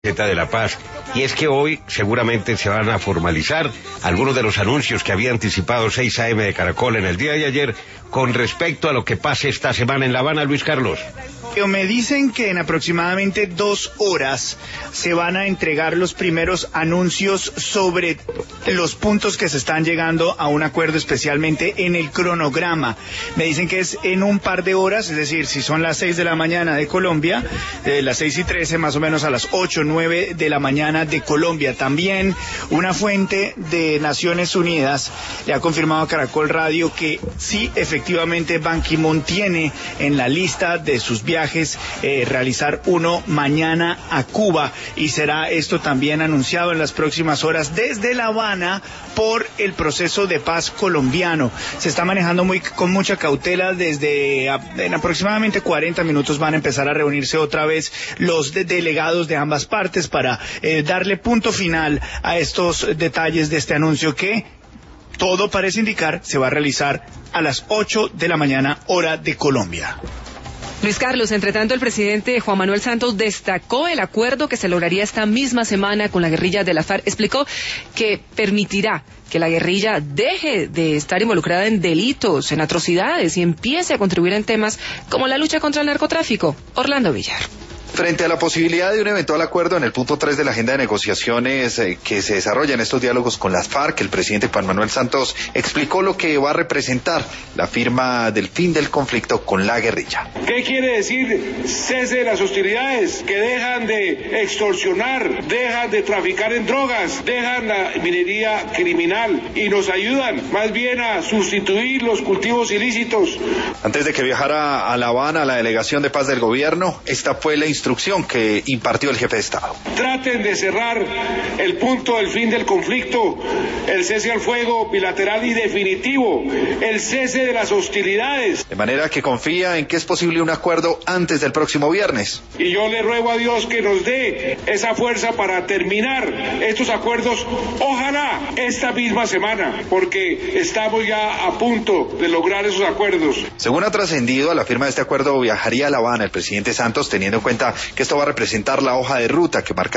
de la Paz, y es que hoy seguramente se van a formalizar algunos de los anuncios que había anticipado 6 AM de Caracol en el día de ayer con respecto a lo que pase esta semana en La Habana, Luis Carlos. Me dicen que en aproximadamente 2 horas se van a entregar los primeros anuncios sobre los puntos que se están llegando a un acuerdo, especialmente en el cronograma. Me dicen que es en un par de horas, es decir, si son las 6 de la mañana de Colombia, las 6:13 más o menos a las 8, 9 de la mañana de Colombia. También una fuente de Naciones Unidas le ha confirmado a Caracol Radio que sí, efectivamente, Ban Ki-moon tiene en la lista de sus viajes realizar uno mañana a Cuba, y será esto también anunciado en las próximas horas desde La Habana por el proceso de paz colombiano. Se está manejando con mucha cautela. En aproximadamente 40 minutos van a empezar a reunirse otra vez los delegados de ambas partes para darle punto final a estos detalles de este anuncio que todo parece indicar se va a realizar a las 8 de la mañana hora de Colombia. Luis Carlos, entre tanto, el presidente Juan Manuel Santos destacó el acuerdo que se lograría esta misma semana con la guerrilla de la FARC. Explicó que permitirá que la guerrilla deje de estar involucrada en delitos, en atrocidades, y empiece a contribuir en temas como la lucha contra el narcotráfico. Orlando Villar. Frente a la posibilidad de un eventual acuerdo en el punto 3 de la agenda de negociaciones que se desarrolla en estos diálogos con las FARC, el presidente Juan Manuel Santos explicó lo que va a representar la firma del fin del conflicto con la guerrilla. ¿Qué quiere decir cese de las hostilidades? Que dejan de extorsionar, dejan de traficar en drogas, dejan la minería criminal y nos ayudan más bien a sustituir los cultivos ilícitos. Antes de que viajara a La Habana la delegación de paz del gobierno, esta fue la instrucción que impartió el jefe de Estado. Traten de cerrar el punto del fin del conflicto, el cese al fuego bilateral y definitivo, el cese de las hostilidades. De manera que confía en que es posible un acuerdo antes del próximo viernes. Y yo le ruego a Dios que nos dé esa fuerza para terminar estos acuerdos, ojalá esta misma semana, porque estamos ya a punto de lograr esos acuerdos. Según ha trascendido, a la firma de este acuerdo viajaría a La Habana el presidente Santos, teniendo en cuenta que esto va a representar la hoja de ruta que marca